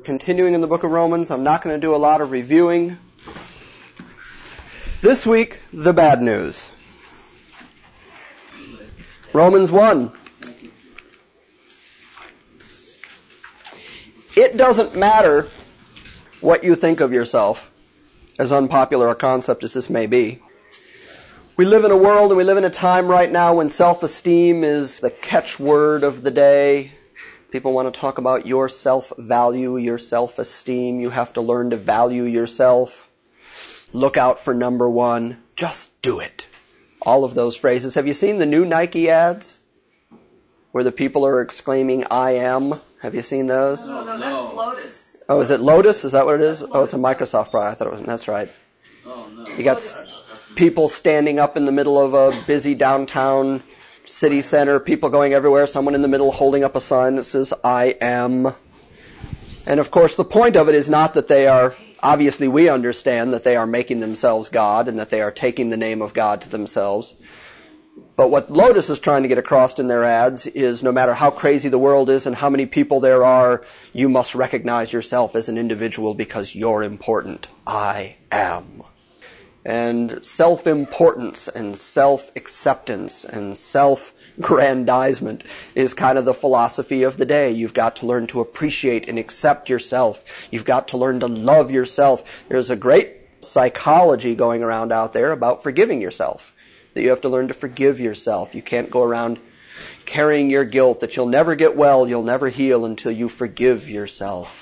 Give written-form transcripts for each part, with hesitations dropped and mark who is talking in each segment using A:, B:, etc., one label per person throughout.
A: Continuing in the book of Romans, I'm not going to do a lot of reviewing. This week, the bad news. Romans 1. It doesn't matter what you think of yourself, as unpopular a concept as this may be. We live in a world and we live in a time right now when self-esteem is the catchword of the day. People want to talk about your self-value, your self-esteem. You have to learn to value yourself. Look out for number one. Just do it. All of those phrases. Have you seen the new Nike ads where the people are exclaiming, I am? Have you seen those?
B: No, that's Lotus.
A: Oh, is it Lotus? Is that what it is? Oh, it's a Microsoft product. I thought it was. That's right.
B: Oh, no.
A: You got people standing up in the middle of a busy downtown city center, people going everywhere, someone in the middle holding up a sign that says, I am. And of course, the point of it is not that they are, obviously we understand that they are making themselves God and that they are taking the name of God to themselves. But what Lotus is trying to get across in their ads is no matter how crazy the world is and how many people there are, you must recognize yourself as an individual because you're important. I am. And self-importance and self-acceptance and self-grandizement is kind of the philosophy of the day. You've got to learn to appreciate and accept yourself. You've got to learn to love yourself. There's a great psychology going around out there about forgiving yourself, that you have to learn to forgive yourself. You can't go around carrying your guilt, that you'll never get well, you'll never heal until you forgive yourself.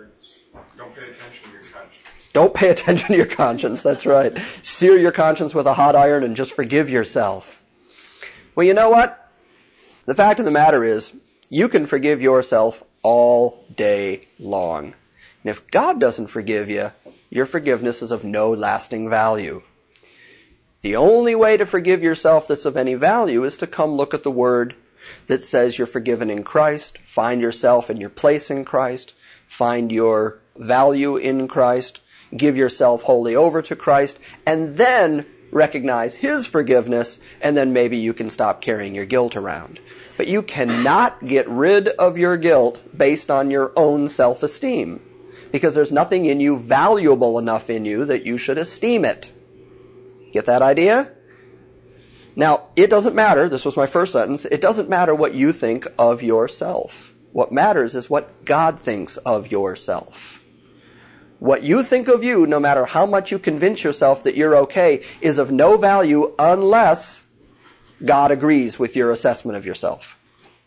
A: Don't pay attention to your conscience, that's right. Sear your conscience with a hot iron and just forgive yourself. Well, you know what? The fact of the matter is, you can forgive yourself all day long. And if God doesn't forgive you, your forgiveness is of no lasting value. The only way to forgive yourself that's of any value is to come look at the Word that says you're forgiven in Christ, find yourself in your place in Christ, find your value in Christ, give yourself wholly over to Christ, and then recognize His forgiveness, and then maybe you can stop carrying your guilt around. But you cannot get rid of your guilt based on your own self-esteem, because there's nothing in you valuable enough in you that you should esteem it. Get that idea? Now, it doesn't matter, this was my first sentence, it doesn't matter what you think of yourself. What matters is what God thinks of yourself. What you think of you, no matter how much you convince yourself that you're okay, is of no value unless God agrees with your assessment of yourself.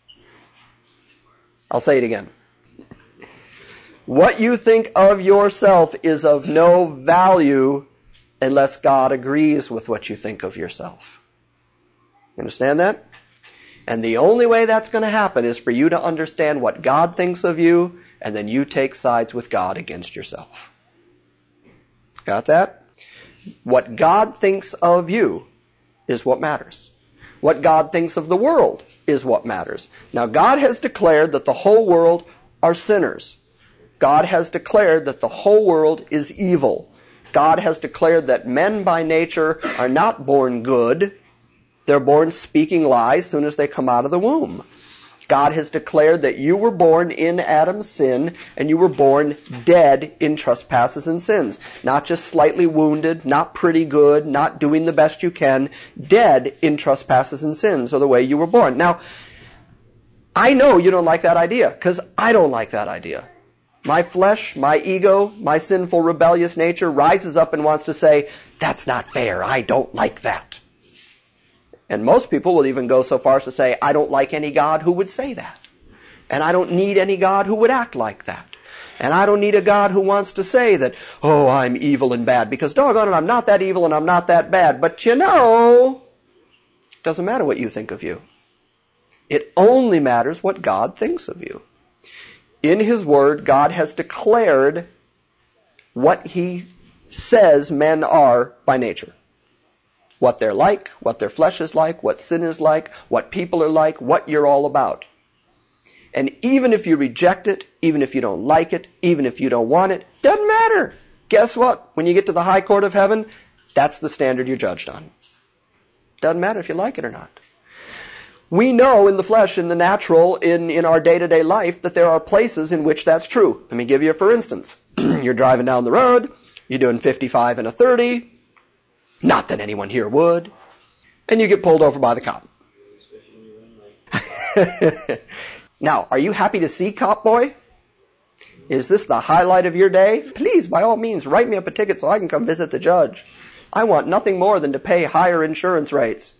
A: I'll say it again. What you think of yourself is of no value unless God agrees with what you think of yourself. You understand that? And the only way that's going to happen is for you to understand what God thinks of you, and then you take sides with God against yourself. Got that? What God thinks of you is what matters. What God thinks of the world is what matters. Now, God has declared that the whole world are sinners. God has declared that the whole world is evil. God has declared that men by nature are not born good. They're born speaking lies as soon as they come out of the womb. God has declared that you were born in Adam's sin, and you were born dead in trespasses and sins. Not just slightly wounded, not pretty good, not doing the best you can. Dead in trespasses and sins are the way you were born. Now, I know you don't like that idea, because I don't like that idea. My flesh, my ego, my sinful, rebellious nature rises up and wants to say, that's not fair, I don't like that. And most people will even go so far as to say, I don't like any God who would say that. And I don't need any God who would act like that. And I don't need a God who wants to say that, oh, I'm evil and bad, because doggone it, I'm not that evil and I'm not that bad. But you know, it doesn't matter what you think of you. It only matters what God thinks of you. In His Word, God has declared what He says men are by nature. What they're like, what their flesh is like, what sin is like, what people are like, what you're all about. And even if you reject it, even if you don't like it, even if you don't want it, doesn't matter. Guess what? When you get to the high court of heaven, that's the standard you're judged on. Doesn't matter if you like it or not. We know in the flesh, in the natural, in our day-to-day life, that there are places in which that's true. Let me give you a for instance. You're driving down the road, you're doing 55 and a 30, not that anyone here would, and you get pulled over by the cop. Now, are you happy to see Cop Boy? Is this the highlight of your day? Please, by all means, write me up a ticket so I can come visit the judge. I want nothing more than to pay higher insurance rates.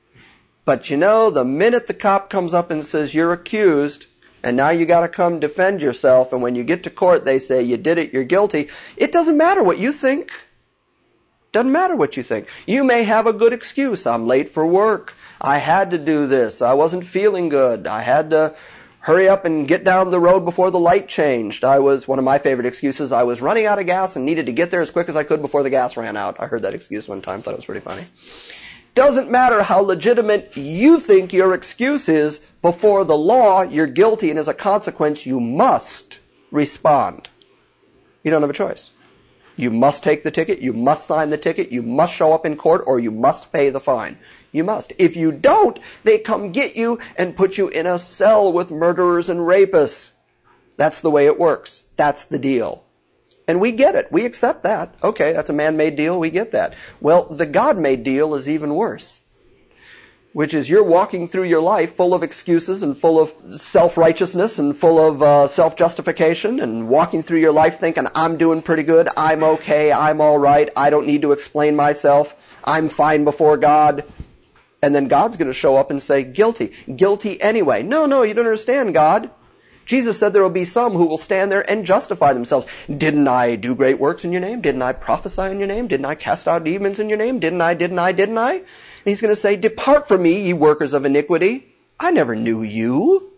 A: But you know, the minute the cop comes up and says, you're accused, and now you gotta come defend yourself, and when you get to court they say, you did it, you're guilty, it doesn't matter what you think. Doesn't matter what you think. You may have a good excuse. I'm late for work. I had to do this. I wasn't feeling good. I had to hurry up and get down the road before the light changed. One of my favorite excuses, I was running out of gas and needed to get there as quick as I could before the gas ran out. I heard that excuse one time, thought it was pretty funny. Doesn't matter how legitimate you think your excuse is, before the law, you're guilty, and as a consequence, you must respond. You don't have a choice. You must take the ticket, you must sign the ticket, you must show up in court, or you must pay the fine. You must. If you don't, they come get you and put you in a cell with murderers and rapists. That's the way it works. That's the deal. And we get it. We accept that. Okay, that's a man-made deal. We get that. Well, the God-made deal is even worse. Which is you're walking through your life full of excuses and full of self-righteousness and full of self-justification, and walking through your life thinking, I'm doing pretty good, I'm okay, I'm all right, I don't need to explain myself, I'm fine before God. And then God's going to show up and say, guilty. Guilty anyway. No, you don't understand, God. Jesus said there will be some who will stand there and justify themselves. Didn't I do great works in your name? Didn't I prophesy in your name? Didn't I cast out demons in your name? Didn't I? And he's going to say, depart from me, ye workers of iniquity. I never knew you.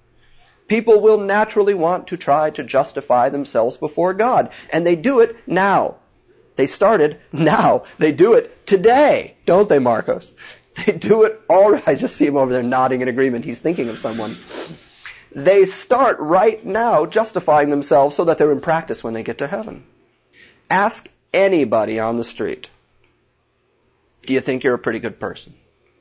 A: People will naturally want to try to justify themselves before God. And they do it now. They started now. They do it today. Don't they, Marcos? They do it already. I just see him over there nodding in agreement. He's thinking of someone. They start right now justifying themselves so that they're in practice when they get to heaven. Ask anybody on the street, do you think you're a pretty good person?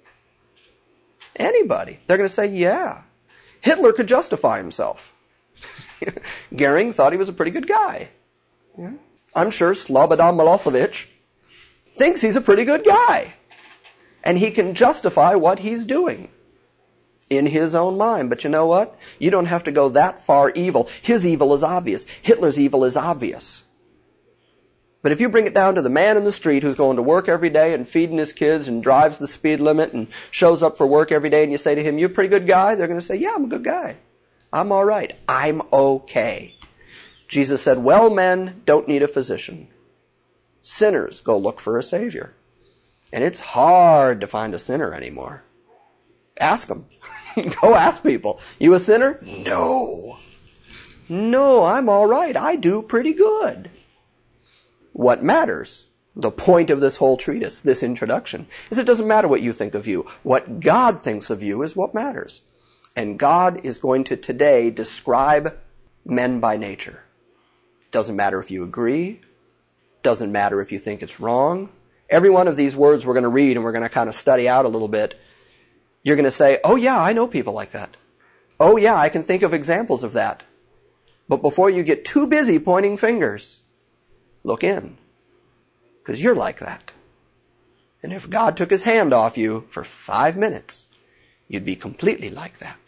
A: Anybody. They're going to say, yeah. Hitler could justify himself. Goering thought he was a pretty good guy. Yeah. I'm sure Slobodan Milosevic thinks he's a pretty good guy. And he can justify what he's doing in his own mind. But you know what? You don't have to go that far evil. His evil is obvious. Hitler's evil is obvious. But if you bring it down to the man in the street who's going to work every day and feeding his kids and drives the speed limit and shows up for work every day, and you say to him, you a pretty good guy? They're going to say, yeah, I'm a good guy. I'm all right. I'm okay. Jesus said, well, men don't need a physician. Sinners go look for a Savior. And it's hard to find a sinner anymore. Ask them. Go ask people. You a sinner? No. No, I'm all right. I do pretty good. What matters, the point of this whole treatise, this introduction, is it doesn't matter what you think of you. What God thinks of you is what matters. And God is going to today describe men by nature. Doesn't matter if you agree. Doesn't matter if you think it's wrong. Every one of these words we're going to read and we're going to kind of study out a little bit. You're going to say, oh yeah, I know people like that. Oh yeah, I can think of examples of that. But before you get too busy pointing fingers, look in. Because you're like that. And if God took his hand off you for 5 minutes, you'd be completely like that.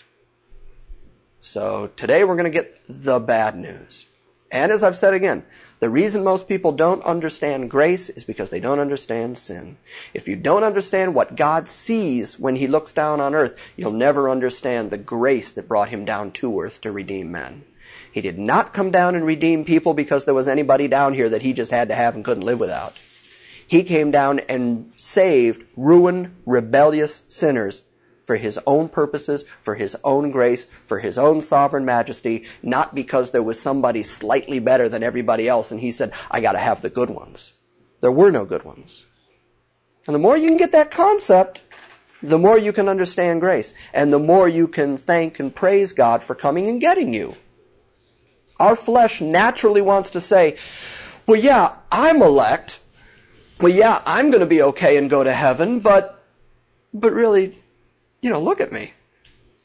A: So today we're going to get the bad news. And as I've said again, the reason most people don't understand grace is because they don't understand sin. If you don't understand what God sees when he looks down on earth, you'll never understand the grace that brought him down to earth to redeem men. He did not come down and redeem people because there was anybody down here that he just had to have and couldn't live without. He came down and saved ruined, rebellious sinners for his own purposes, for his own grace, for his own sovereign majesty, not because there was somebody slightly better than everybody else and he said, I gotta have the good ones. There were no good ones. And the more you can get that concept, the more you can understand grace. And the more you can thank and praise God for coming and getting you. Our flesh naturally wants to say, well yeah, I'm elect. Well yeah, I'm gonna be okay and go to heaven, but really, look at me.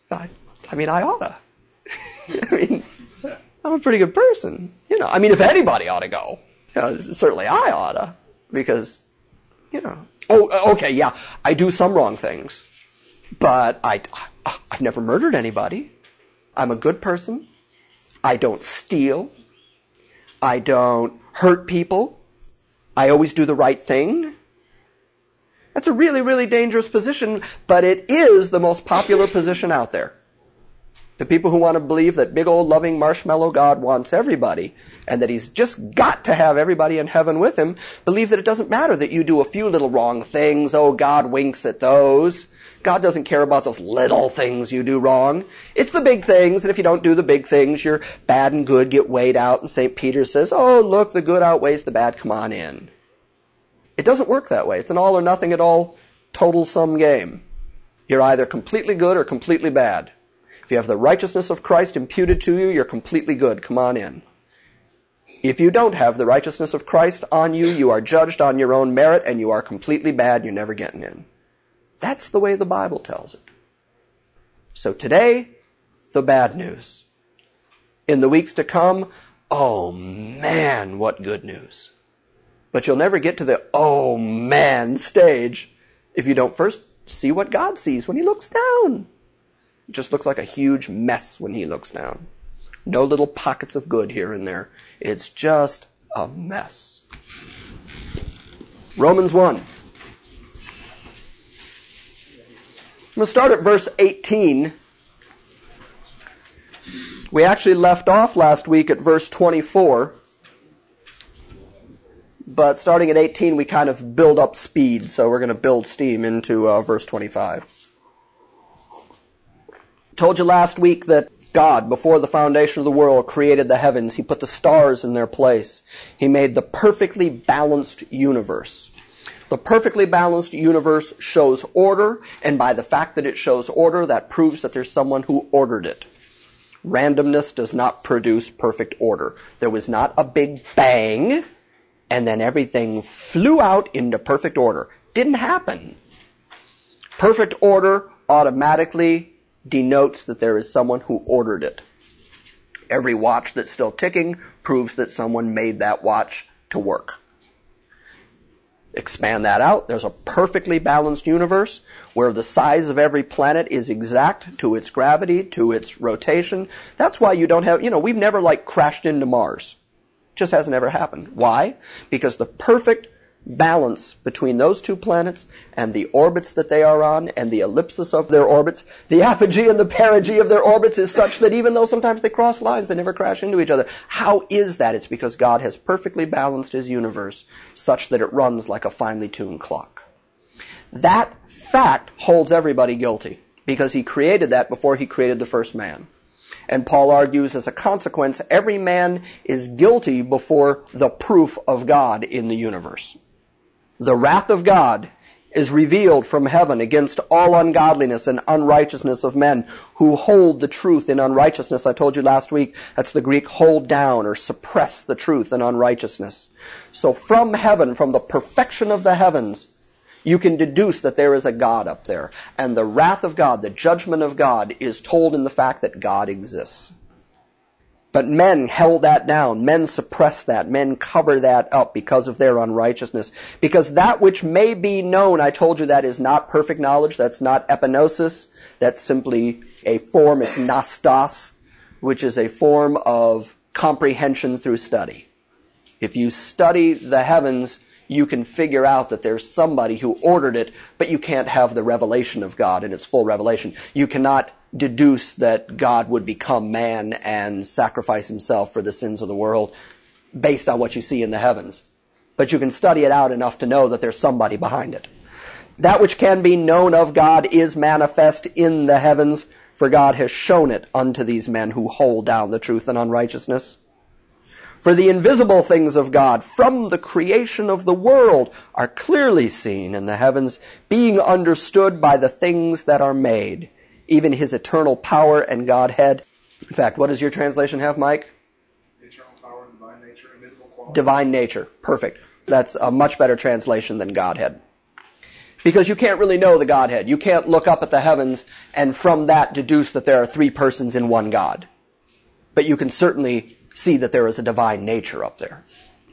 A: I oughta. I'm a pretty good person. If anybody ought to go, certainly I oughta. Because, oh, okay, yeah, I do some wrong things. But I've never murdered anybody. I'm a good person. I don't steal. I don't hurt people. I always do the right thing. That's a really, really dangerous position, but it is the most popular position out there. The people who want to believe that big old loving marshmallow God wants everybody and that he's just got to have everybody in heaven with him believe that it doesn't matter that you do a few little wrong things. Oh, God winks at those. God doesn't care about those little things you do wrong. It's the big things, and if you don't do the big things, your bad and good get weighed out, and St. Peter says, oh, look, the good outweighs the bad, come on in. It doesn't work that way. It's an all or nothing at all, total sum game. You're either completely good or completely bad. If you have the righteousness of Christ imputed to you, you're completely good, come on in. If you don't have the righteousness of Christ on you, you are judged on your own merit, and you are completely bad, and you're never getting in. That's the way the Bible tells it. So today, the bad news. In the weeks to come, oh man, what good news. But you'll never get to the oh man stage if you don't first see what God sees when he looks down. It just looks like a huge mess when he looks down. No little pockets of good here and there. It's just a mess. Romans 1. I'm going to start at verse 18. We actually left off last week at verse 24. But starting at 18, we kind of build up speed, so we're going to build steam into verse 25. Told you last week that God, before the foundation of the world, created the heavens. He put the stars in their place. He made the perfectly balanced universe. The perfectly balanced universe shows order, and by the fact that it shows order, that proves that there's someone who ordered it. Randomness does not produce perfect order. There was not a big bang, and then everything flew out into perfect order. Didn't happen. Perfect order automatically denotes that there is someone who ordered it. Every watch that's still ticking proves that someone made that watch to work. Expand that out. There's a perfectly balanced universe where the size of every planet is exact to its gravity, to its rotation. That's why you don't have, we've never crashed into Mars. It just hasn't ever happened. Why? Because the perfect balance between those two planets and the orbits that they are on and the ellipsis of their orbits, the apogee and the perigee of their orbits is such that even though sometimes they cross lines, they never crash into each other. How is that? It's because God has perfectly balanced his universe such that it runs like a finely tuned clock. That fact holds everybody guilty because he created that before he created the first man. And Paul argues as a consequence, every man is guilty before the proof of God in the universe. The wrath of God is revealed from heaven against all ungodliness and unrighteousness of men who hold the truth in unrighteousness. I told you last week, that's the Greek hold down or suppress the truth in unrighteousness. So from heaven, from the perfection of the heavens, you can deduce that there is a God up there. And the wrath of God, the judgment of God, is told in the fact that God exists. But men held that down. Men suppressed that. Men cover that up because of their unrighteousness. Because that which may be known, I told you that is not perfect knowledge. That's not epignosis. That's simply a form, it's nostos, which is a form of comprehension through study. If you study the heavens, you can figure out that there's somebody who ordered it, but you can't have the revelation of God in its full revelation. You cannot deduce that God would become man and sacrifice himself for the sins of the world based on what you see in the heavens. But you can study it out enough to know that there's somebody behind it. That which can be known of God is manifest in the heavens, for God has shown it unto these men who hold down the truth in unrighteousness. For the invisible things of God from the creation of the world are clearly seen in the heavens, being understood by the things that are made, even his eternal power and Godhead. In fact, what does your translation have, Mike?
C: Eternal power, divine nature, invisible quality.
A: Divine nature. Perfect. That's a much better translation than Godhead. Because you can't really know the Godhead. You can't look up at the heavens and from that deduce that there are three persons in one God. But you can certainly see that there is a divine nature up there.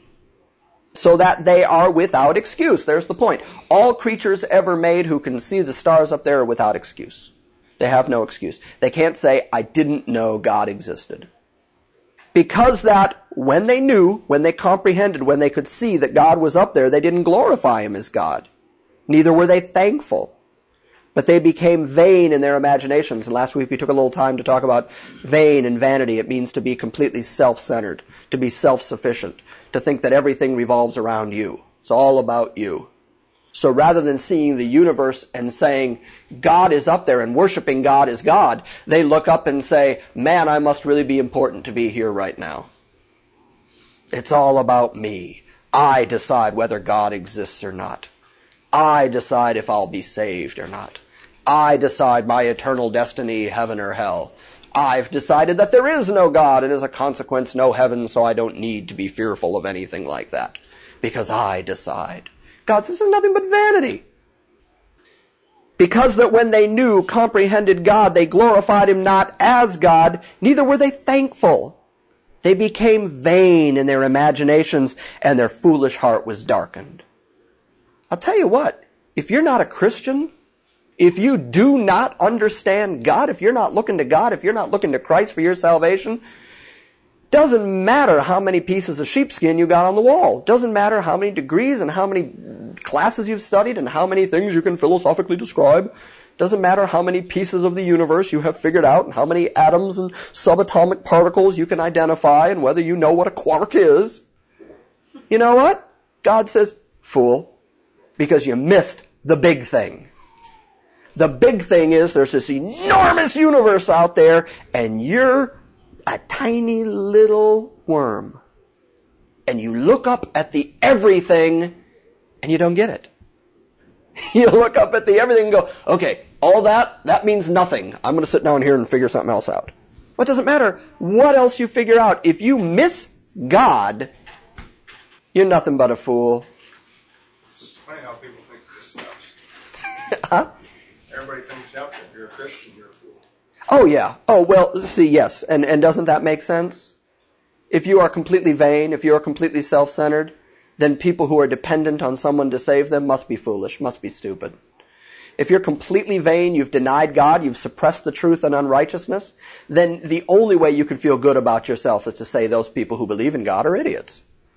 A: So that they are without excuse. There's the point. All creatures ever made who can see the stars up there are without excuse. They have no excuse. They can't say, I didn't know God existed. Because that, when they knew, when they comprehended, when they could see that God was up there, they didn't glorify Him as God. Neither were they thankful. But they became vain in their imaginations. And last week we took a little time to talk about vain and vanity. It means to be completely self-centered, to be self-sufficient, to think that everything revolves around you. It's all about you. So rather than seeing the universe and saying, God is up there and worshiping God as God, they look up and say, man, I must really be important to be here right now. It's all about me. I decide whether God exists or not. I decide if I'll be saved or not. I decide my eternal destiny, heaven or hell. I've decided that there is no God and as a consequence no heaven, so I don't need to be fearful of anything like that. Because I decide. God says it's nothing but vanity. Because that when they knew, comprehended God, they glorified Him not as God, neither were they thankful. They became vain in their imaginations, and their foolish heart was darkened. I'll tell you what, if you're not a Christian, if you do not understand God, if you're not looking to God, if you're not looking to Christ for your salvation, doesn't matter how many pieces of sheepskin you got on the wall. Doesn't matter how many degrees and how many classes you've studied and how many things you can philosophically describe. Doesn't matter how many pieces of the universe you have figured out and how many atoms and subatomic particles you can identify and whether you know what a quark is. You know what? God says, fool. Because you missed the big thing. The big thing is there's this enormous universe out there and you're a tiny little worm. And you look up at the everything and you don't get it. You look up at the everything and go, okay, all that means nothing. I'm going to sit down here and figure something else out. Well, it doesn't matter what else you figure out. If you miss God, you're nothing but a fool.
C: It's funny how people think this stuff.
A: Huh?
C: Everybody thinks, yep, if you're a Christian, you're a fool.
A: Oh, yeah. Oh, well, see, yes. And doesn't that make sense? If you are completely vain, if you are completely self-centered, then people who are dependent on someone to save them must be foolish, must be stupid. If you're completely vain, you've denied God, you've suppressed the truth and unrighteousness, then the only way you can feel good about yourself is to say those people who believe in God are idiots.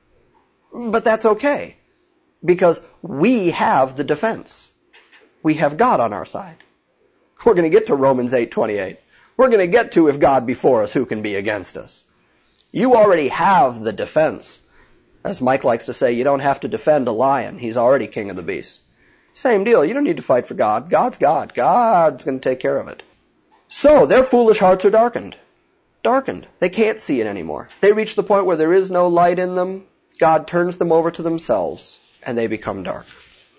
A: But that's okay, because we have the defense. We have God on our side. We're going to get to Romans 8:28. We're going to get to if God be for us, who can be against us? You already have the defense. As Mike likes to say, you don't have to defend a lion. He's already king of the beasts. Same deal. You don't need to fight for God. God's God. God's going to take care of it. So, their foolish hearts are darkened. Darkened. They can't see it anymore. They reach the point where there is no light in them. God turns them over to themselves, and they become dark.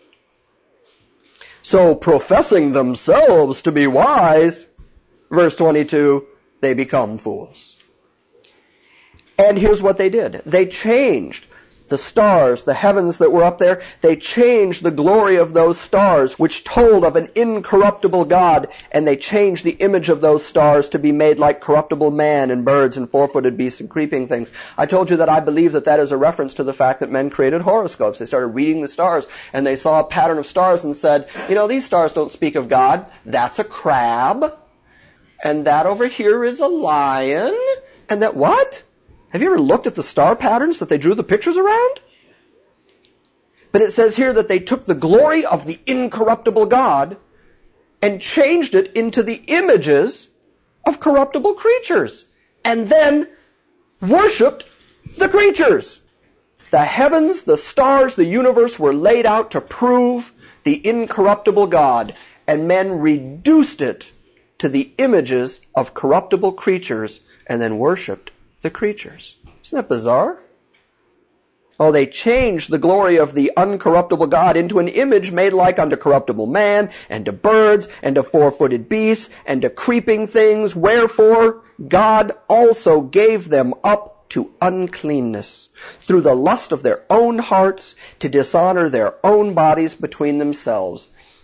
A: So, professing themselves to be wise, verse 22, they become fools. And here's what they did. They changed the stars, the heavens that were up there. They changed the glory of those stars, which told of an incorruptible God, and they changed the image of those stars to be made like corruptible man and birds and four-footed beasts and creeping things. I told you that I believe that that is a reference to the fact that men created horoscopes. They started reading the stars, and they saw a pattern of stars and said, you know, these stars don't speak of God. That's a crab. And that over here is a lion. And that what? Have you ever looked at the star patterns that they drew the pictures around? But it says here that they took the glory of the incorruptible God and changed it into the images of corruptible creatures, and then worshipped the creatures. The heavens, the stars, the universe were laid out to prove the incorruptible God, and men reduced it to the images of corruptible creatures and then worshipped the creatures. Isn't that bizarre? Oh, they changed the glory of the uncorruptible God into an image made like unto corruptible man, and to birds, and to four-footed beasts, and to creeping things. Wherefore, God also gave them up to uncleanness, through the lust of their own hearts, to dishonor their own bodies between themselves.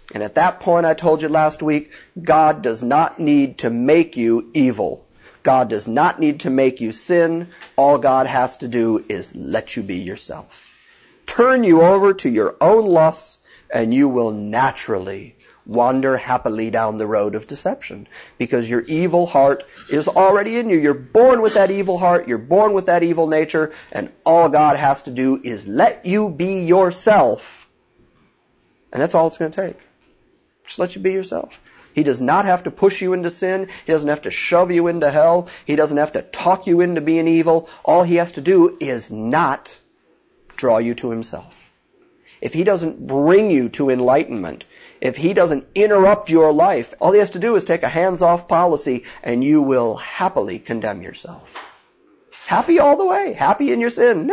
A: And at that point, I told you last week, God does not need to make you evil. God does not need to make you sin. All God has to do is let you be yourself. Turn you over to your own lusts, and you will naturally wander happily down the road of deception, because your evil heart is already in you. You're born with that evil heart. You're born with that evil nature, and all God has to do is let you be yourself. And that's all it's going to take. Just let you be yourself. He does not have to push you into sin. He doesn't have to shove you into hell. He doesn't have to talk you into being evil. All he has to do is not draw you to himself. If he doesn't bring you to enlightenment, if he doesn't interrupt your life, all he has to do is take a hands-off policy, and you will happily condemn yourself. Happy all the way. Happy in your sin.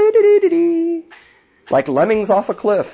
A: Like lemmings off a cliff.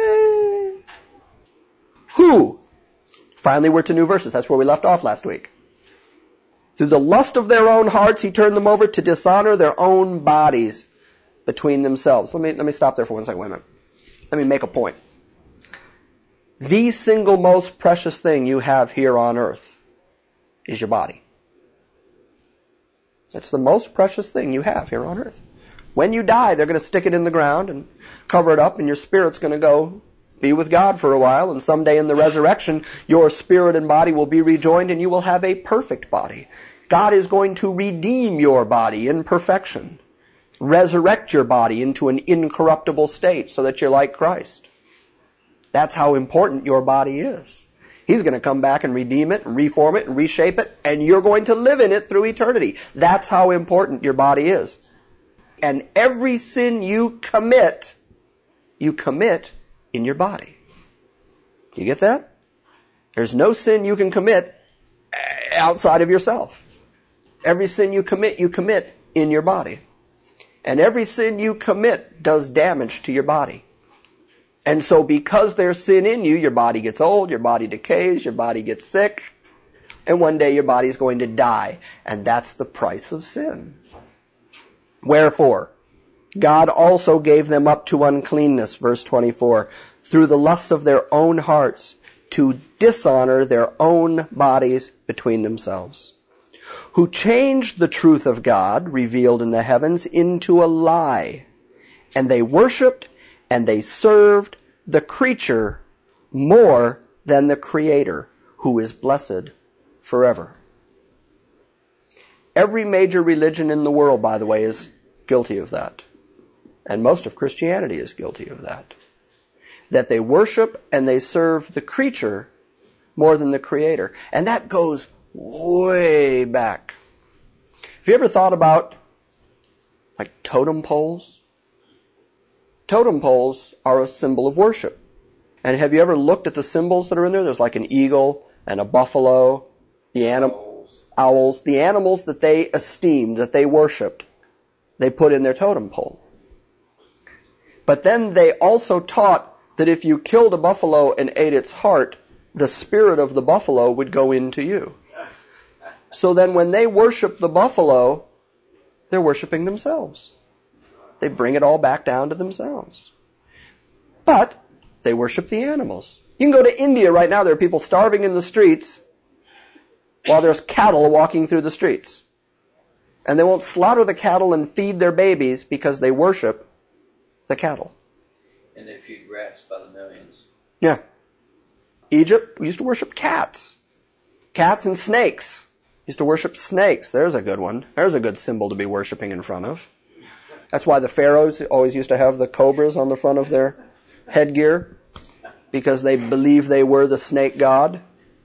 A: Who? Finally, we're to new verses. That's where we left off last week. Through the lust of their own hearts, he turned them over to dishonor their own bodies between themselves. Let me stop there for 1 second. Wait a minute. Let me make a point. The single most precious thing you have here on earth is your body. That's the most precious thing you have here on earth. When you die, they're going to stick it in the ground and cover it up, and your spirit's going to go be with God for a while, and someday in the resurrection, your spirit and body will be rejoined, and you will have a perfect body. God is going to redeem your body in perfection. Resurrect your body into an incorruptible state so that you're like Christ. That's how important your body is. He's going to come back and redeem it and reform it and reshape it, and you're going to live in it through eternity. That's how important your body is. And every sin you commit in your body. You get that? There's no sin you can commit outside of yourself. Every sin you commit in your body. And every sin you commit does damage to your body. And so because there's sin in you, your body gets old, your body decays, your body gets sick, and one day your body's going to die. And that's the price of sin. Wherefore, God also gave them up to uncleanness, verse 24, through the lusts of their own hearts, to dishonor their own bodies between themselves, who changed the truth of God, revealed in the heavens, into a lie. And they worshipped and they served the creature more than the Creator, who is blessed forever. Every major religion in the world, by the way, is guilty of that. And most of Christianity is guilty of that. That they worship and they serve the creature more than the Creator. And that goes way back. Have you ever thought about, like, totem poles? Totem poles are a symbol of worship. And have you ever looked at the symbols that are in there? There's like an eagle and a buffalo, owls, the animals that they esteemed, that they worshipped, they put in their totem pole. But then they also taught that if you killed a buffalo and ate its heart, the spirit of the buffalo would go into you. So then when they worship the buffalo, they're worshiping themselves. They bring it all back down to themselves. But they worship the animals. You can go to India right now. There are people starving in the streets while there's cattle walking through the streets. And they won't slaughter the cattle and feed their babies because they worship the cattle.
B: And they feed rats by the millions.
A: Yeah. Egypt, we used to worship cats. Cats and snakes. Used to worship snakes. There's a good one. There's a good symbol to be worshiping in front of. That's why the pharaohs always used to have the cobras on the front of their headgear, because they believed they were the snake god.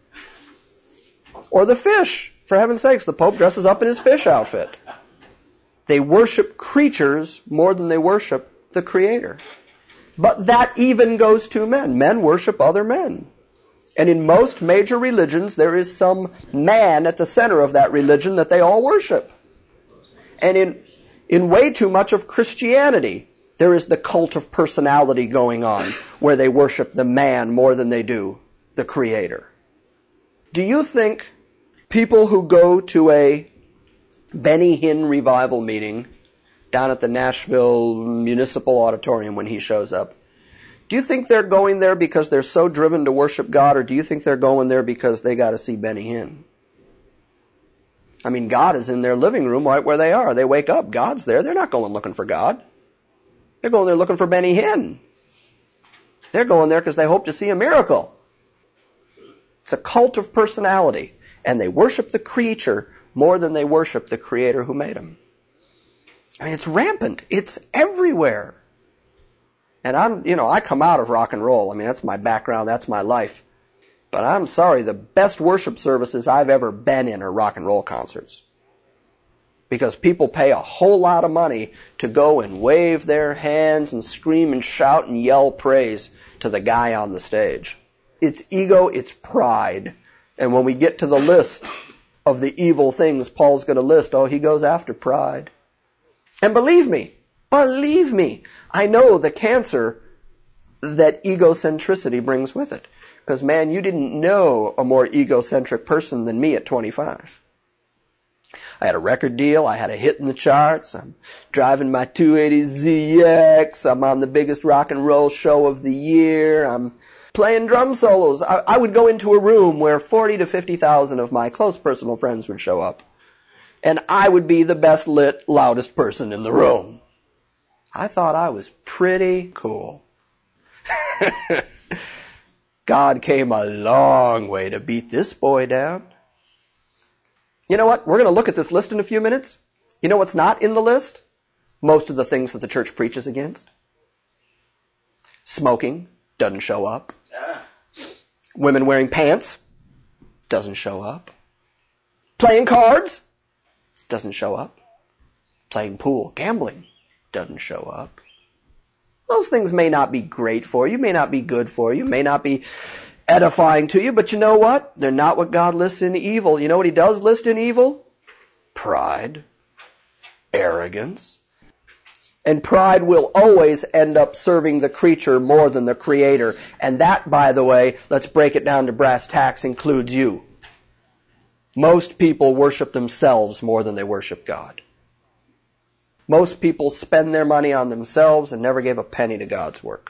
A: Or the fish. For heaven's sakes, the Pope dresses up in his fish outfit. They worship creatures more than they worship the Creator. But that even goes to men. Men worship other men. And in most major religions, there is some man at the center of that religion that they all worship. And in way too much of Christianity, there is the cult of personality going on, where they worship the man more than they do the Creator. Do you think people who go to a Benny Hinn revival meeting down at the Nashville Municipal Auditorium when he shows up, Do you think they're going there because they're so driven to worship God, or do you think they're going there because they got to see Benny Hinn? I mean, God is in their living room right where they are. They wake up, God's there. They're not going looking for God. They're going there looking for Benny Hinn. They're going there because they hope to see a miracle. It's a cult of personality, and they worship the creature more than they worship the Creator who made them. I mean, it's rampant. It's everywhere. And I come out of rock and roll. I mean, that's my background. That's my life. But I'm sorry, the best worship services I've ever been in are rock and roll concerts. Because people pay a whole lot of money to go and wave their hands and scream and shout and yell praise to the guy on the stage. It's ego, it's pride. And when we get to the list of the evil things Paul's going to list, he goes after pride. And believe me, I know the cancer that egocentricity brings with it. Because, man, you didn't know a more egocentric person than me at 25. I had a record deal. I had a hit in the charts. I'm driving my 280ZX. I'm on the biggest rock and roll show of the year. I'm playing drum solos. I would go into a room where 40 to 50,000 of my close personal friends would show up. And I would be the best lit, loudest person in the room. I thought I was pretty cool. God came a long way to beat this boy down. You know what? We're going to look at this list in a few minutes. You know what's not in the list? Most of the things that the church preaches against. Smoking doesn't show up. Women wearing pants doesn't show up. Playing cards doesn't show up. Playing pool, gambling doesn't show up. Those things may not be great for you, may not be good for you, may not be edifying to you, but you know what? They're not what God lists in evil. You know what He does list in evil? Pride, arrogance. And pride will always end up serving the creature more than the Creator. And that, by the way, let's break it down to brass tacks, includes you. Most people worship themselves more than they worship God. Most people spend their money on themselves and never gave a penny to God's work.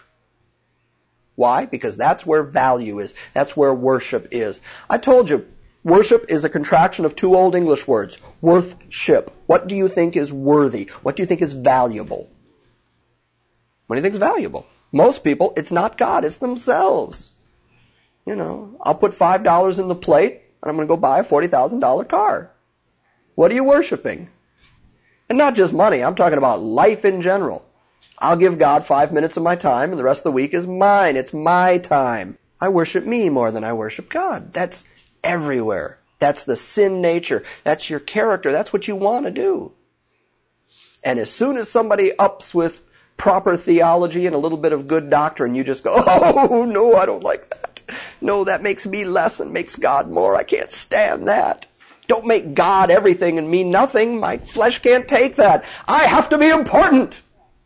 A: Why? Because that's where value is. That's where worship is. I told you, worship is a contraction of two old English words. Worth-ship. What do you think is worthy? What do you think is valuable? What do you think is valuable? Most people, it's not God, it's themselves. I'll put $5 in the plate and I'm going to go buy a $40,000 car. What are you worshiping? And not just money, I'm talking about life in general. I'll give God 5 minutes of my time and the rest of the week is mine. It's my time. I worship me more than I worship God. That's everywhere. That's the sin nature. That's your character. That's what you want to do. And as soon as somebody ups with proper theology and a little bit of good doctrine, you just go, oh, no, I don't like that. No, that makes me less and makes God more. I can't stand that. Don't make God everything and me nothing. My flesh can't take that. I have to be important.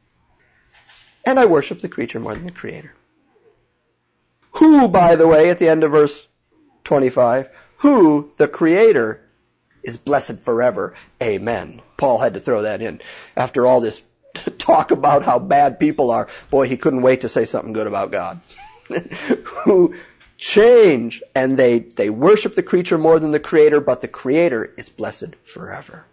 A: And I worship the creature more than the Creator. Who, by the way, at the end of verse 25, who, the Creator, is blessed forever. Amen. Paul had to throw that in. After all this talk about how bad people are, boy, he couldn't wait to say something good about God. Who change, and they worship the creature more than the Creator, but the Creator is blessed forever.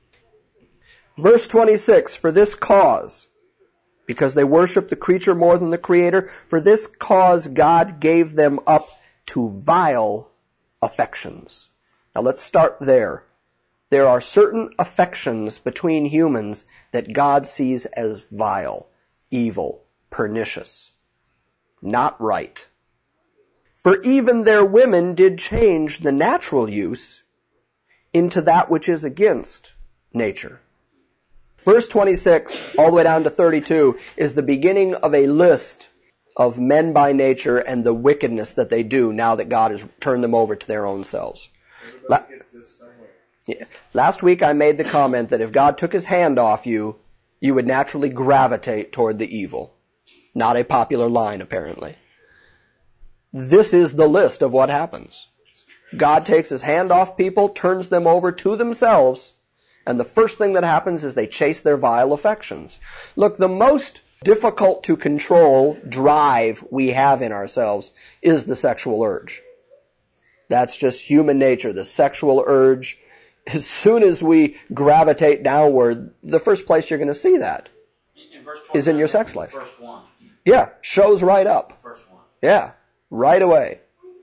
A: Verse 26, for this cause, because they worship the creature more than the Creator, for this cause God gave them up to vile affections. Now let's start there. There are certain affections between humans that God sees as vile, evil, pernicious, not right. For even their women did change the natural use into that which is against nature. Verse 26, all the way down to 32, is the beginning of a list of men by nature and the wickedness that they do now that God has turned them over to their own selves. Last week I made the comment that if God took His hand off you, you would naturally gravitate toward the evil. Not a popular line, apparently. This is the list of what happens. God takes His hand off people, turns them over to themselves, and the first thing that happens is they chase their vile affections. Look, the most difficult to control drive we have in ourselves is the sexual urge. That's just human nature, the sexual urge. As soon as we gravitate downward, the first place you're going to see that is in your sex life.
B: First one.
A: Yeah, shows right up.
B: First one.
A: Yeah, right away.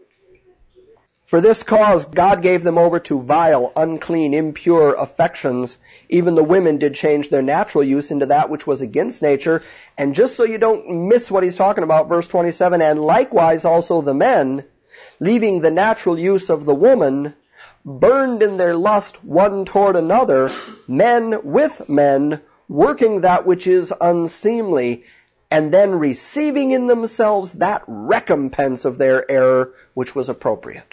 A: For this cause God gave them over to vile, unclean, impure affections. Even the women did change their natural use into that which was against nature. And just so you don't miss what he's talking about, verse 27, and likewise also the men, leaving the natural use of the woman, burned in their lust one toward another, men with men, working that which is unseemly, and then receiving in themselves that recompense of their error which was appropriate.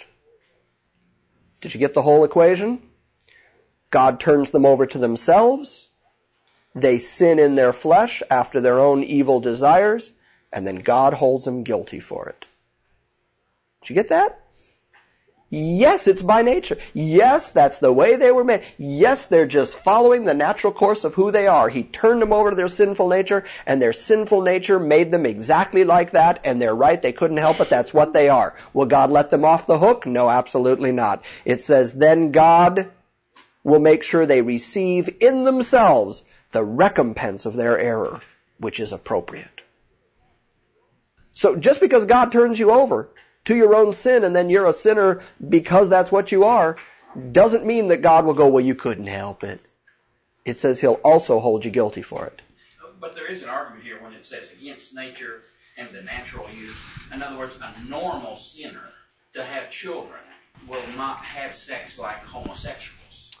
A: Did you get the whole equation? God turns them over to themselves. They sin in their flesh after their own evil desires, and then God holds them guilty for it. Did you get that? Yes, it's by nature. Yes, that's the way they were made. Yes, they're just following the natural course of who they are. He turned them over to their sinful nature, and their sinful nature made them exactly like that, and they're right, they couldn't help it, that's what they are. Will God let them off the hook? No, absolutely not. It says, then God will make sure they receive in themselves the recompense of their error, which is appropriate. So just because God turns you over to your own sin and then you're a sinner because that's what you are, doesn't mean that God will go, well, you couldn't help it. It says he'll also hold you guilty for it.
D: But there is an argument here when it says against nature and the natural use. In other words, a normal sinner to have children will not have sex like homosexuals.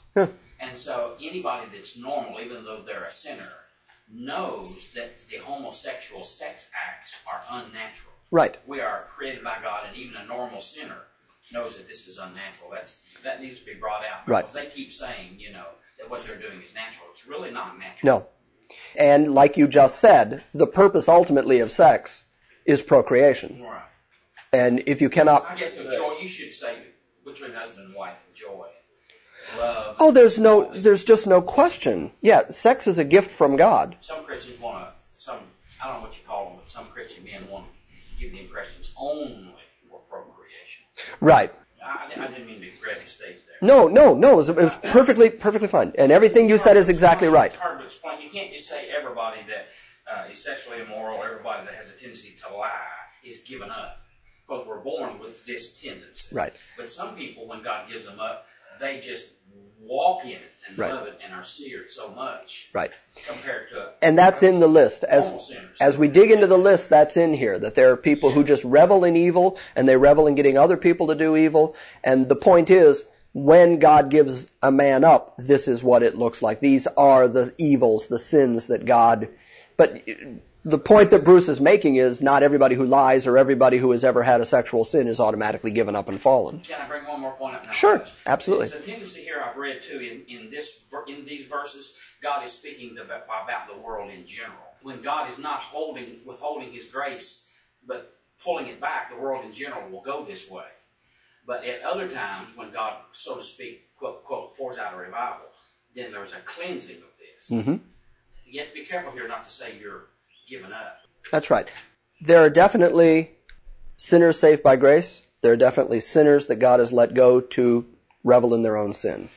D: And so anybody that's normal, even though they're a sinner, knows that the homosexual sex acts are unnatural.
A: Right.
D: We are created by God, and even a normal sinner knows that this is unnatural. That needs to be brought out. Because
A: right.
D: They keep saying, that what they're doing is natural. It's really not natural.
A: No. And like you just said, the purpose ultimately of sex is procreation.
D: Right.
A: And if you cannot...
D: I guess joy, you should say between husband and wife, joy, love.
A: Oh, there's just no question. Yeah, sex is a gift from God.
D: Some Christians I don't know what you call them, but some Christian men want to give the impression it's only for procreation.
A: Right.
D: I didn't mean to grab the stage there.
A: No, it was perfectly fine. And everything you said is exactly right.
D: It's hard to explain. You can't just say everybody that is sexually immoral, everybody that has a tendency to lie is given up. Because we're born with this tendency.
A: Right.
D: But some people, when God gives them up, they just walk in it and
A: right.
D: love it and are seared so much.
A: Right.
D: Compared to...
A: And that's in the list. As we dig into the list, that's in here. That there are people who just revel in evil, and they revel in getting other people to do evil. And the point is, when God gives a man up, this is what it looks like. These are the evils, the sins that God... But the point that Bruce is making is not everybody who lies or everybody who has ever had a sexual sin is automatically given up and fallen.
D: Can I bring one more point up now?
A: Sure, absolutely.
D: There's a tendency here I've read too in these verses. God is speaking about the world in general. When God is not withholding His grace, but pulling it back, the world in general will go this way. But at other times, when God, so to speak, quote, quote, pours out a revival, then there's a cleansing of this.
A: Mm-hmm.
D: You have to be careful here not to say you're given up.
A: That's right. There are definitely sinners saved by grace. There are definitely sinners that God has let go to revel in their own sin.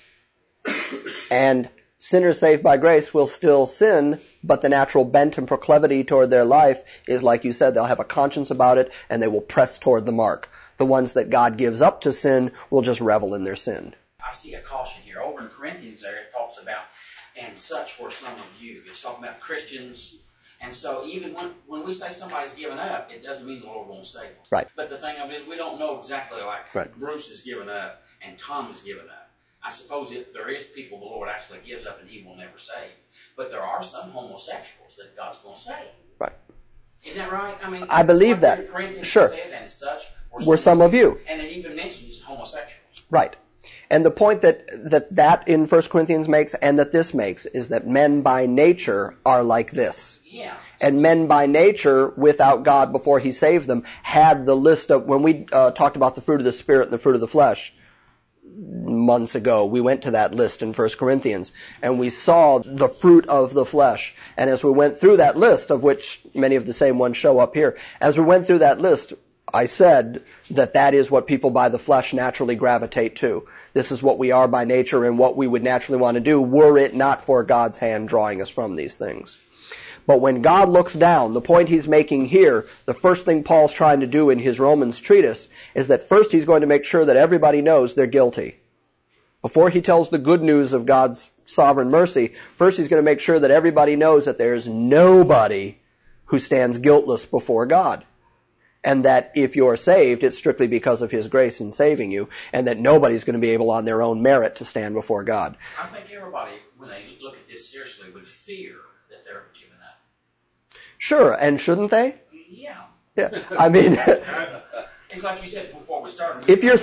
A: And sinners saved by grace will still sin, but the natural bent and proclivity toward their life is, like you said, they'll have a conscience about it and they will press toward the mark. The ones that God gives up to sin will just revel in their sin.
D: I see a caution here. Over in Corinthians there, it talks about, and such were some of you. It's talking about Christians. And so even when we say somebody's given up, it doesn't mean the Lord won't save them.
A: Right.
D: But the thing of it is, we don't know exactly like
A: right.
D: Bruce is given up and Tom is given up. I suppose if there is people the Lord actually gives up and He will never save. But there are some homosexuals that God's going to save.
A: Right.
D: Is that right? I mean,
A: I believe that. Sure.
D: Says, and such
A: were some of you.
D: And it even mentions homosexuals.
A: Right. And the point that in 1 Corinthians makes and that this makes is that men by nature are like this.
D: Yeah.
A: And men by nature, without God before He saved them, had the list of, when we talked about the fruit of the Spirit and the fruit of the flesh, months ago, we went to that list in 1 Corinthians, and we saw the fruit of the flesh. And as we went through that list, of which many of the same ones show up here, as we went through that list, I said that that is what people by the flesh naturally gravitate to. This is what we are by nature and what we would naturally want to do were it not for God's hand drawing us from these things. But when God looks down, the point he's making here, the first thing Paul's trying to do in his Romans treatise is that first he's going to make sure that everybody knows they're guilty. Before he tells the good news of God's sovereign mercy, first he's going to make sure that everybody knows that there's nobody who stands guiltless before God. And that if you're saved, it's strictly because of his grace in saving you, and that nobody's going to be able on their own merit to stand before God.
D: I think everybody, when they look at this seriously, would fear that they're given up.
A: Sure, and shouldn't they?
D: Yeah.
A: Yeah. I mean,
D: it's like you said before we started.
A: if your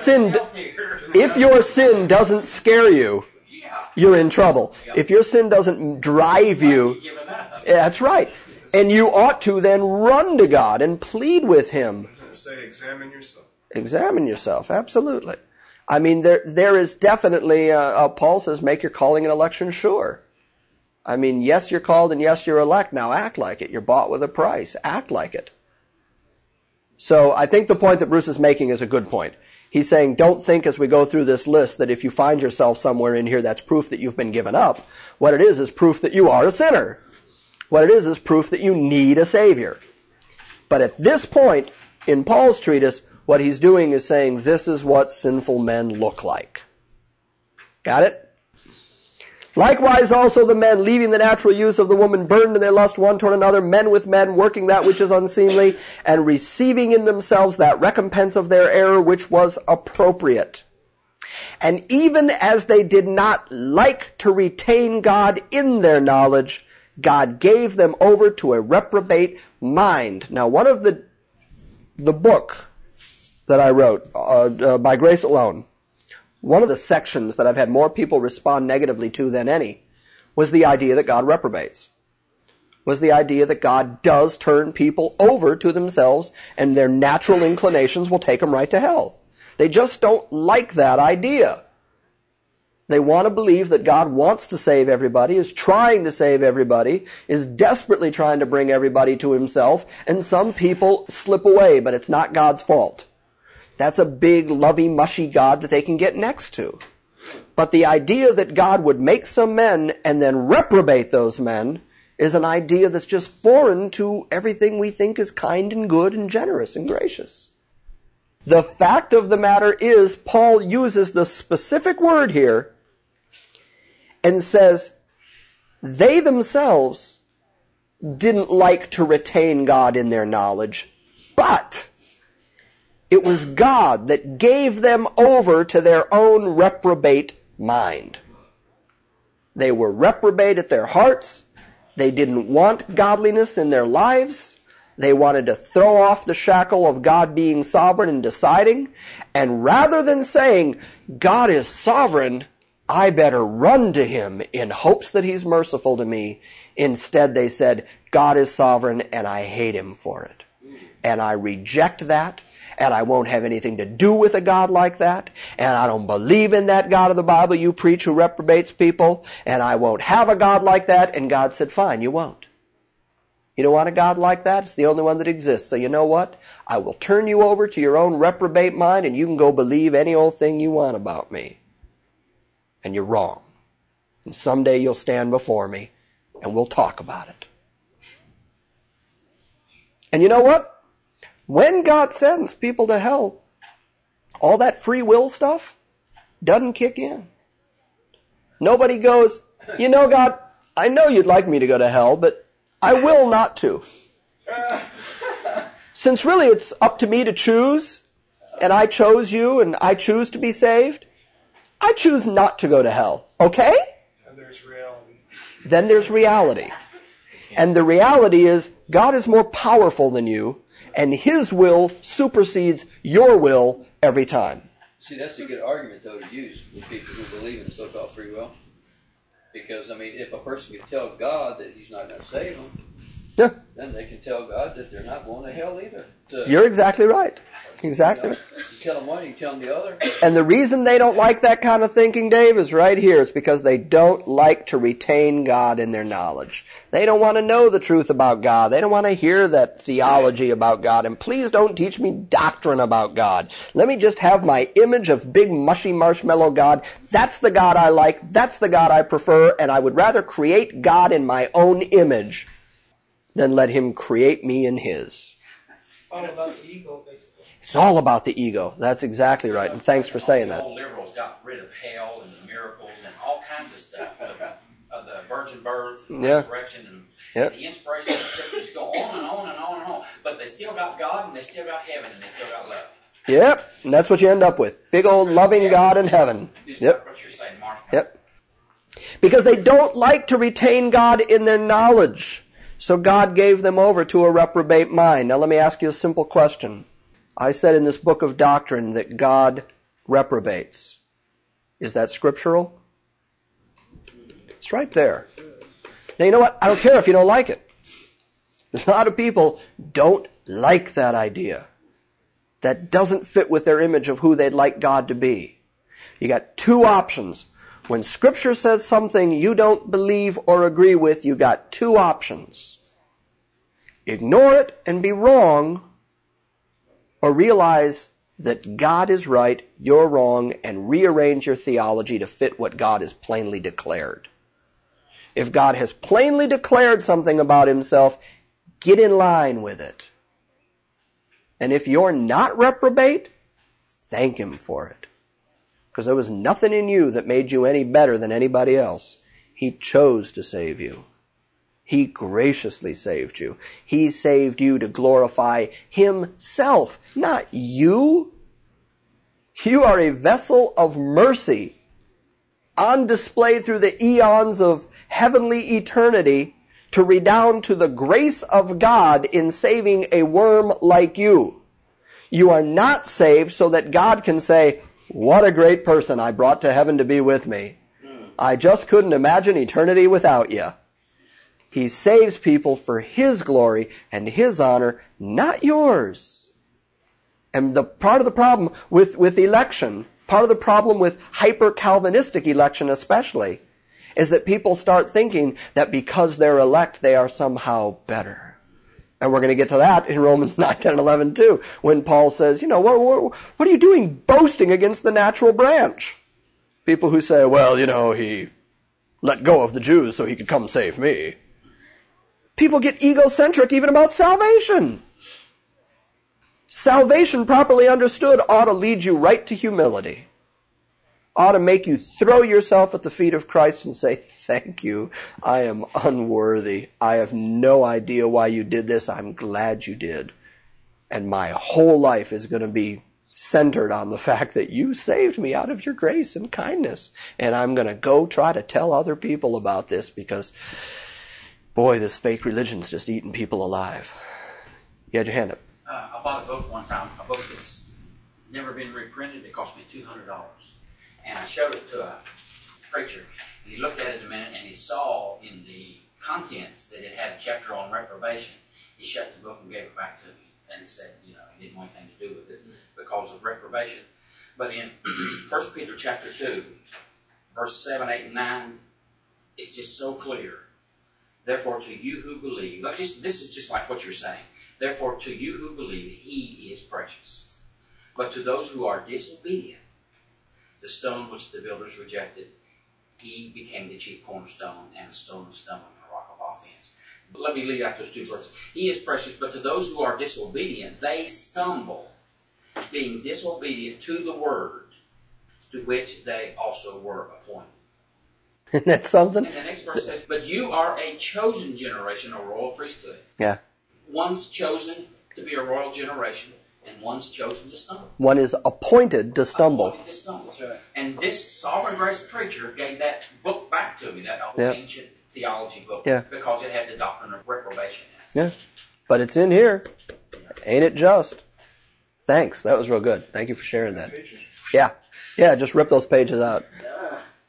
A: sin doesn't scare you, you're in trouble. If your sin doesn't drive you, that's right. And you ought to then run to God and plead with him.
C: Say, examine yourself.
A: Examine yourself, absolutely. I mean, there is definitely, Paul says, make your calling and election sure. I mean, yes, you're called and yes, you're elect. Now act like it. You're bought with a price. Act like it. So I think the point that Bruce is making is a good point. He's saying, don't think as we go through this list that if you find yourself somewhere in here, that's proof that you've been given up. What it is proof that you are a sinner. What it is proof that you need a Savior. But at this point in Paul's treatise, what he's doing is saying this is what sinful men look like. Got it? Likewise also the men, leaving the natural use of the woman, burned in their lust one toward another, men with men, working that which is unseemly, and receiving in themselves that recompense of their error which was appropriate. And even as they did not like to retain God in their knowledge, God gave them over to a reprobate mind. Now, one of the book that I wrote, By Grace Alone, one of the sections that I've had more people respond negatively to than any was the idea that God reprobates. Was the idea that God does turn people over to themselves and their natural inclinations will take them right to hell. They just don't like that idea. They want to believe that God wants to save everybody, is trying to save everybody, is desperately trying to bring everybody to himself, and some people slip away, but it's not God's fault. That's a big, lovey, mushy God that they can get next to. But the idea that God would make some men and then reprobate those men is an idea that's just foreign to everything we think is kind and good and generous and gracious. The fact of the matter is, Paul uses the specific word here and says they themselves didn't like to retain God in their knowledge, but it was God that gave them over to their own reprobate mind. They were reprobate at their hearts. They didn't want godliness in their lives. They wanted to throw off the shackle of God being sovereign and deciding. And rather than saying, God is sovereign, I better run to him in hopes that he's merciful to me, instead they said, God is sovereign and I hate him for it. And I reject that, and I won't have anything to do with a God like that, and I don't believe in that God of the Bible you preach who reprobates people, and I won't have a God like that. And God said, fine, you won't. You don't want a God like that? It's the only one that exists. So you know what? I will turn you over to your own reprobate mind, and you can go believe any old thing you want about me. And you're wrong. And someday you'll stand before me, and we'll talk about it. And you know what? When God sends people to hell, all that free will stuff doesn't kick in. Nobody goes, you know, God, I know you'd like me to go to hell, but I will not to. Since really it's up to me to choose, and I chose you, and I choose to be saved, I choose not to go to hell. Okay?
C: And there's reality.
A: Then there's reality. And the reality is, God is more powerful than you, and his will supersedes your will every time.
B: See, that's a good argument, though, to use with people who believe in so-called free will. Because, I mean, if a person could tell God that he's not going to save them,
A: Yeah.
B: then they can tell God that they're not going to hell either. So,
A: You're exactly right. Exactly.
B: you tell them one, you tell them the other.
A: And the reason they don't like that kind of thinking, Dave, is right here. It's because they don't like to retain God in their knowledge. They don't want to know the truth about God. They don't want to hear that theology about God. And please don't teach me doctrine about God. Let me just have my image of big mushy marshmallow God. That's the God I like. That's the God I prefer. And I would rather create God in my own image than let Him create me in His.
C: All about the ego, basically.
A: It's all about the ego. That's exactly right. And thanks for saying that.
D: All liberals got rid of hell and the miracles and all kinds of stuff of the virgin birth, and resurrection, and the inspiration of the scriptures go on and on and on and on. But they still got God, and they still got heaven, and they still got love.
A: Yep, and that's what you end up with. Big old loving God in heaven. Yep.
D: What you're saying, Mark.
A: Yep. Because they don't like to retain God in their knowledge. So God gave them over to a reprobate mind. Now let me ask you a simple question. I said in this book of doctrine that God reprobates. Is that scriptural? It's right there. Now you know what? I don't care if you don't like it. A lot of people don't like that idea. That doesn't fit with their image of who they'd like God to be. You got two options. When Scripture says something you don't believe or agree with, you got two options. Ignore it and be wrong, or realize that God is right, you're wrong, and rearrange your theology to fit what God has plainly declared. If God has plainly declared something about Himself, get in line with it. And if you're not reprobate, thank Him for it. Because there was nothing in you that made you any better than anybody else. He chose to save you. He graciously saved you. He saved you to glorify Himself, not you. You are a vessel of mercy on display through the eons of heavenly eternity to redound to the grace of God in saving a worm like you. You are not saved so that God can say, "What a great person I brought to heaven to be with me. I just couldn't imagine eternity without you." He saves people for His glory and His honor, not yours. And the part of the problem with election, part of the problem with hyper-Calvinistic election especially, is that people start thinking that because they're elect, they are somehow better. And we're going to get to that in Romans 9, 10, and 11 too, when Paul says, what are you doing boasting against the natural branch? People who say, well, He let go of the Jews so He could come save me. People get egocentric even about salvation. Salvation, properly understood, ought to lead you right to humility. Ought to make you throw yourself at the feet of Christ and say, "Thank you, I am unworthy. I have no idea why you did this. I'm glad you did. And my whole life is going to be centered on the fact that you saved me out of your grace and kindness. And I'm going to go try to tell other people about this because, boy, this fake religion's just eating people alive." You had your hand up.
D: I bought a book one time, a book that's never been reprinted. It cost me $200. And I showed it to a preacher. And he looked at it a minute and he saw in the contents that it had a chapter on reprobation. He shut the book and gave it back to me. And he said, he didn't want anything to do with it because of reprobation. But in 1 Peter chapter 2, verse 7, 8, and 9, it's just so clear. Therefore, to you who believe, this is just like what you're saying. Therefore, to you who believe, He is precious. But to those who are disobedient, the stone which the builders rejected, He became the chief cornerstone and a stone of stumbling, a rock of offense. But let me leave out those two verses. He is precious, but to those who are disobedient, they stumble, being disobedient to the word to which they also were appointed.
A: Isn't that something?
D: And the next verse says, but you are a chosen generation, a royal priesthood.
A: Yeah.
D: One's chosen to be a royal generation, and one's chosen to stumble.
A: One is appointed to stumble.
D: Appointed to stumble. Right. And this Sovereign Grace preacher gave that book back to me, that old ancient theology book, because it had the doctrine of reprobation in it.
A: Yeah. But it's in here. Ain't it just? Thanks. That was real good. Thank you for sharing that. Yeah. Yeah, just rip those pages out.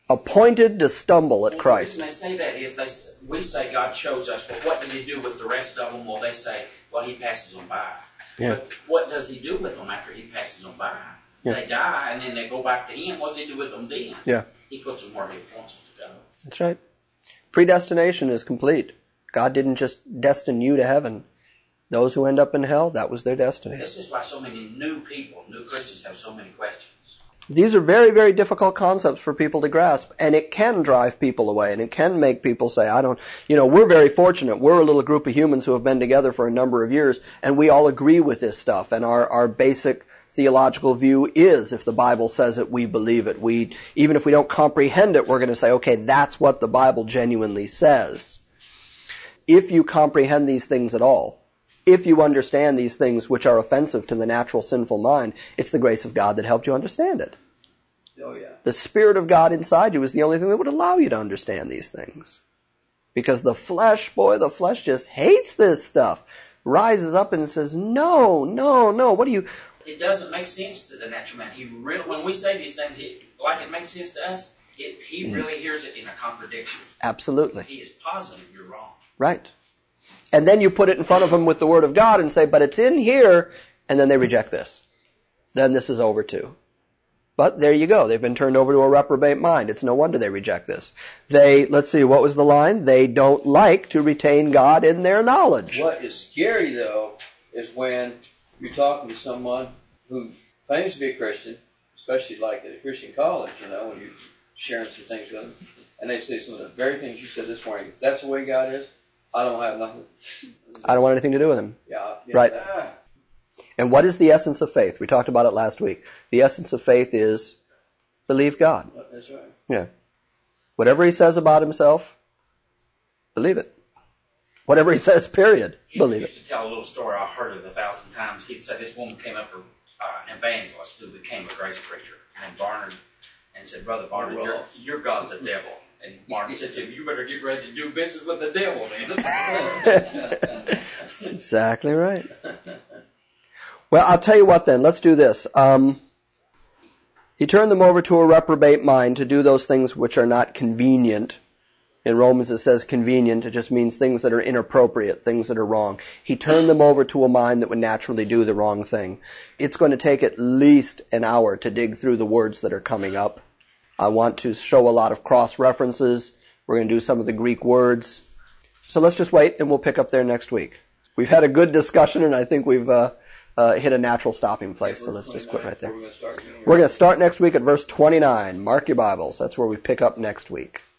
A: Appointed to stumble at Christ.
D: The reason they say that is we say God chose us, but what did He do with the rest of them? Well, they say, well, He passes them by.
A: Yeah.
D: But what does He do with them after He passes them by?
A: Yeah.
D: They die, and then they go back to Him. What does He do with them then?
A: Yeah.
D: He puts them where He wants them to go.
A: That's right. Predestination is complete. God didn't just destine you to heaven. Those who end up in hell, that was their destiny.
D: This is why so many new Christians have so many questions.
A: These are very, very difficult concepts for people to grasp, and it can drive people away, and it can make people say, we're very fortunate. We're a little group of humans who have been together for a number of years, and we all agree with this stuff, and our basic theological view is, if the Bible says it, we believe it. Even if we don't comprehend it, we're going to say, okay, that's what the Bible genuinely says. If you comprehend these things at all, if you understand these things which are offensive to the natural sinful mind, it's the grace of God that helped you understand it.
B: Oh, yeah.
A: The Spirit of God inside you is the only thing that would allow you to understand these things. Because the flesh just hates this stuff. Rises up and says, no, what do you...
D: It doesn't make sense to the natural man. When we say these things, like it makes sense to us, he really hears it in a contradiction.
A: Absolutely.
D: He is positive you're wrong.
A: Right. And then you put it in front of them with the Word of God and say, but it's in here, and then they reject this. Then this is over too. But there you go. They've been turned over to a reprobate mind. It's no wonder they reject this. Let's see, what was the line? They don't like to retain God in their knowledge.
B: What is scary, though, is when you're talking to someone who claims to be a Christian, especially like at a Christian college, when you're sharing some things with them, and they say some of the very things you said this morning. If that's the way God is, I don't have nothing.
A: I don't want anything to do with him.
B: Yeah.
A: Right. And what is the essence of faith? We talked about it last week. The essence of faith is believe God.
B: That's right.
A: Yeah. Whatever He says about Himself, believe it. Whatever He says, period, believe it.
D: He used to tell a little story I've heard of 1,000 times. He'd say this woman came up for an evangelist who became a grace preacher named Barnard, and said, Brother Barnard, your God's a devil. And Martin said to him, you better get ready to do business with the devil, man.
A: That's exactly right. Well, I'll tell you what then. Let's do this. He turned them over to a reprobate mind to do those things which are not convenient. In Romans it says convenient. It just means things that are inappropriate, things that are wrong. He turned them over to a mind that would naturally do the wrong thing. It's going to take at least an hour to dig through the words that are coming up. I want to show a lot of cross-references. We're going to do some of the Greek words. So let's just wait and we'll pick up there next week. We've had a good discussion and I think we've hit a natural stopping place. So let's just quit right there. We're going to start next week at verse 29. Mark your Bibles. That's where we pick up next week.